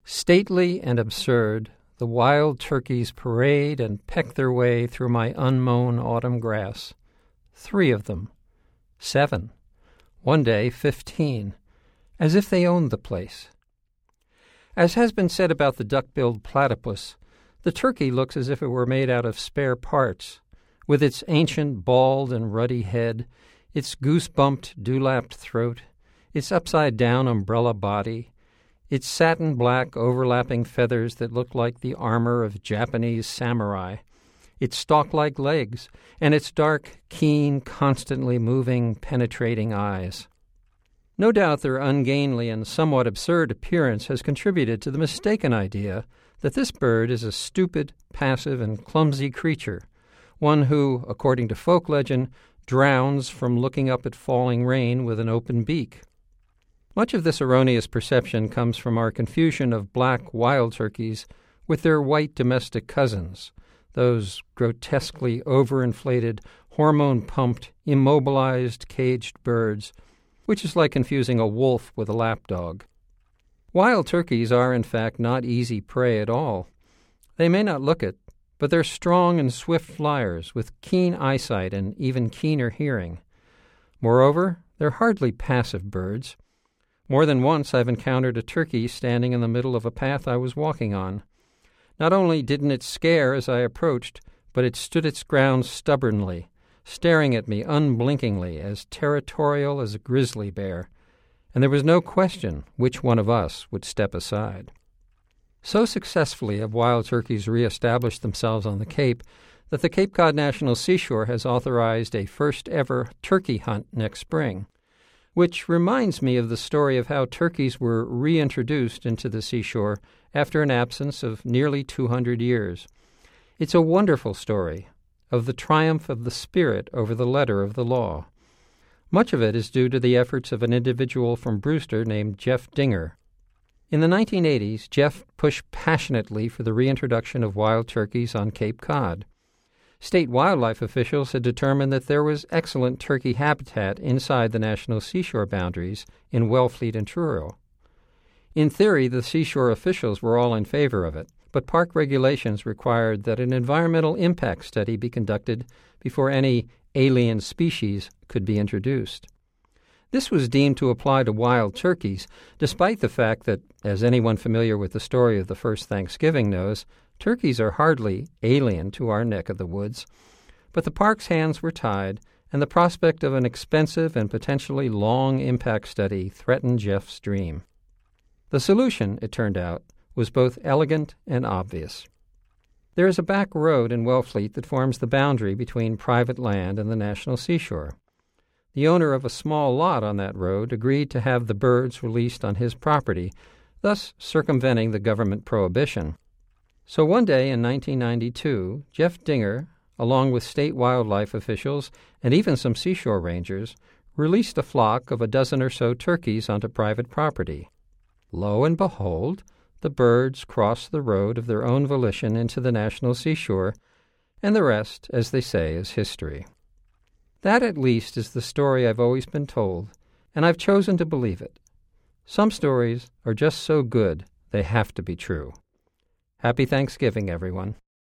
Stately and absurd, the wild turkeys parade and peck their way through my unmown autumn grass. 3 of them. 7. One day 15. As if they owned the place. As has been said about the duck-billed platypus, the turkey looks as if it were made out of spare parts, with its ancient bald and ruddy head, its goose-bumped, dewlapped throat, its upside-down umbrella body, its satin-black overlapping feathers that look like the armor of Japanese samurai, its stalk-like legs, and its dark, keen, constantly moving, penetrating eyes. No doubt their ungainly and somewhat absurd appearance has contributed to the mistaken idea that this bird is a stupid, passive, and clumsy creature, one who, according to folk legend, drowns from looking up at falling rain with an open beak. Much of this erroneous perception comes from our confusion of black wild turkeys with their white domestic cousins, those grotesquely overinflated, hormone-pumped, immobilized, caged birds, which is like confusing a wolf with a lapdog. Wild turkeys are, in fact, not easy prey at all. They may not look it, but they're strong and swift flyers with keen eyesight and even keener hearing. Moreover, they're hardly passive birds. More than once I've encountered a turkey standing in the middle of a path I was walking on. Not only didn't it scare as I approached, but it stood its ground stubbornly, staring at me unblinkingly, as territorial as a grizzly bear, and there was no question which one of us would step aside. So successfully have wild turkeys reestablished themselves on the Cape that the Cape Cod National Seashore has authorized a first-ever turkey hunt next spring, which reminds me of the story of how turkeys were reintroduced into the seashore after an absence of nearly 200 years. It's a wonderful story of the triumph of the spirit over the letter of the law. Much of it is due to the efforts of an individual from Brewster named Jeff Dinger. In the 1980s, Jeff pushed passionately for the reintroduction of wild turkeys on Cape Cod. State wildlife officials had determined that there was excellent turkey habitat inside the national seashore boundaries in Wellfleet and Truro. In theory, the seashore officials were all in favor of it, but park regulations required that an environmental impact study be conducted before any alien species could be introduced. This was deemed to apply to wild turkeys, despite the fact that, as anyone familiar with the story of the first Thanksgiving knows, turkeys are hardly alien to our neck of the woods. But the park's hands were tied, and the prospect of an expensive and potentially long impact study threatened Jeff's dream. The solution, it turned out, was both elegant and obvious. There is a back road in Wellfleet that forms the boundary between private land and the national seashore. The owner of a small lot on that road agreed to have the birds released on his property, thus circumventing the government prohibition. So one day in 1992, Jeff Dinger, along with state wildlife officials and even some seashore rangers, released a flock of a dozen or so turkeys onto private property. Lo and behold, the birds crossed the road of their own volition into the national seashore, and the rest, as they say, is history. That, at least, is the story I've always been told, and I've chosen to believe it. Some stories are just so good they have to be true. Happy Thanksgiving, everyone.